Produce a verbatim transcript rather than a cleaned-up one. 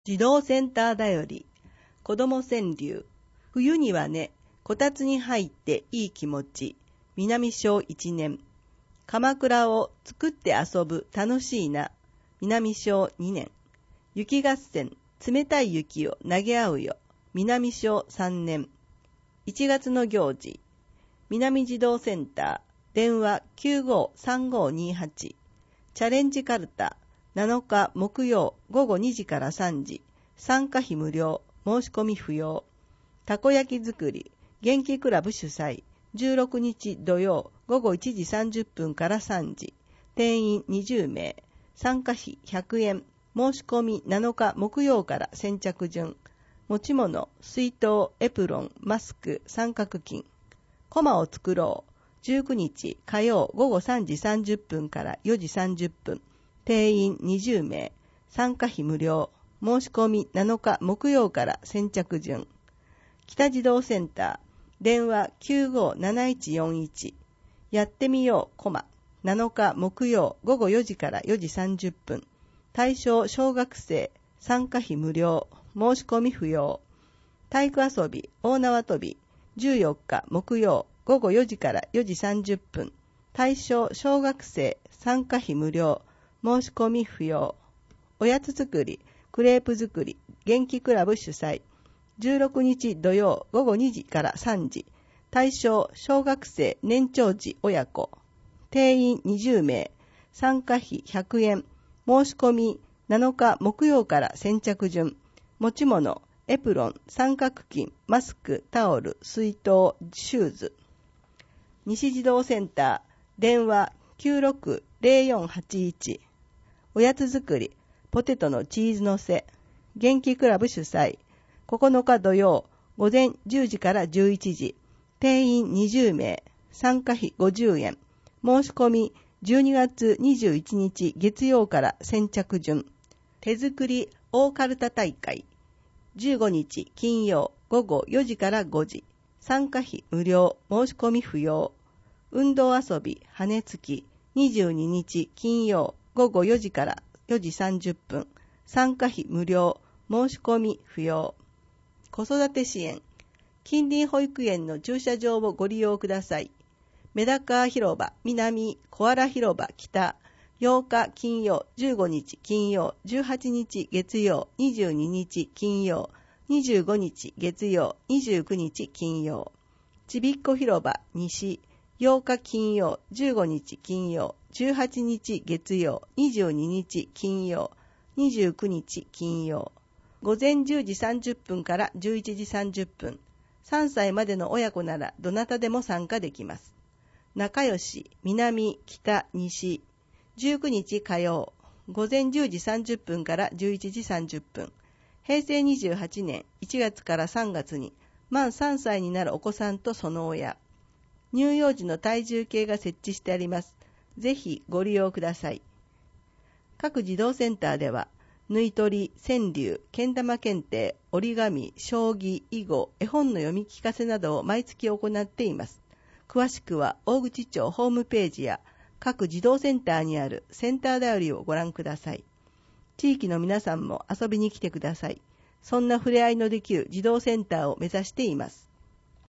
児童センターだより、子ども川柳、冬にはね、こたつに入っていい気持ち、南小一年、鎌倉を作って遊ぶ楽しいな、南小二年、雪合戦、冷たい雪を投げ合うよ、南小三年、いちがつの行事、南児童センター、電話 きゅうごーさんごーにーはち、チャレンジカルタ、なのか木曜午後にじからさんじ、参加費無料、申し込み不要。たこ焼き作り、元気クラブ主催、じゅうろくにち土曜午後いちじさんじゅっぷんからさんじ、定員にじゅうめい、参加費ひゃくえん、申し込みなのか木曜から先着順。持ち物、水筒、エプロン、マスク、三角巾。コマを作ろう。じゅうくにち火曜午後さんじさんじゅっぷんからよじさんじゅっぷん。定員にじゅうめい。参加費無料。申し込みなのか木曜から先着順。北児童センター。電話 きゅうごーなないちよんいち。やってみよう、コマ。なのか木曜午後よじからよじさんじゅっぷん。対象小学生。参加費無料。申し込み不要。体育遊び、大縄跳び。じゅうよっか木曜午後よじからよじさんじゅっぷん。対象小学生。参加費無料。申し込み不要。おやつ作り、クレープ作り、元気クラブ主催。じゅうろくにち土曜午後にじからさんじ。対象小学生年長児親子。定員にじゅうめい。参加費ひゃくえん。申し込みなのか木曜から先着順。持ち物、エプロン、三角巾、マスク、タオル、水筒、シューズ。西児童センター、電話 きゅうろくーぜろよんはちいち。おやつ作り、ポテトのチーズのせ。元気クラブ主催。ここのか土曜、午前じゅうじからじゅういちじ。定員にじゅうめい。参加費ごじゅうえん。申し込みじゅうにがつにじゅういちにち月曜から先着順。手作り大カルタ大会。じゅうごにち金曜午後よじからごじ。参加費無料。申し込み不要。運動遊び羽つき。にじゅうににち金曜午後よじからよじさんじゅっぷん。参加費無料。申し込み不要。子育て支援。近隣保育園の駐車場をご利用ください。メダカ広場南、コアラ広場北、ようか金曜、じゅうごにち金曜、じゅうはちにち月曜、にじゅうににち金曜、にじゅうごにち月曜、にじゅうくにち金曜。ちびっこ広場西、ようか金曜、じゅうごにち金曜、じゅうはちにち月曜、にじゅうににち金曜、にじゅうくにち金曜。午前じゅうじさんじゅっぷんからじゅういちじさんじゅっぷん。さんさいまでの親子ならどなたでも参加できます。仲良し、南、北、西。じゅうくにち火曜。午前じゅうじさんじゅっぷんからじゅういちじさんじゅっぷん。へいせいにじゅうはちねんいちがつからさんがつに満さんさいになるお子さんとその親。乳幼児の体重計が設置してあります。ぜひご利用ください。各児童センターでは、縫い取り、川柳、けん玉検定、折り紙、将棋、囲碁、絵本の読み聞かせなどを毎月行っています。詳しくは大口町ホームページや各児童センターにあるセンターだよりをご覧ください。地域の皆さんも遊びに来てください。そんな触れ合いのできる児童センターを目指しています。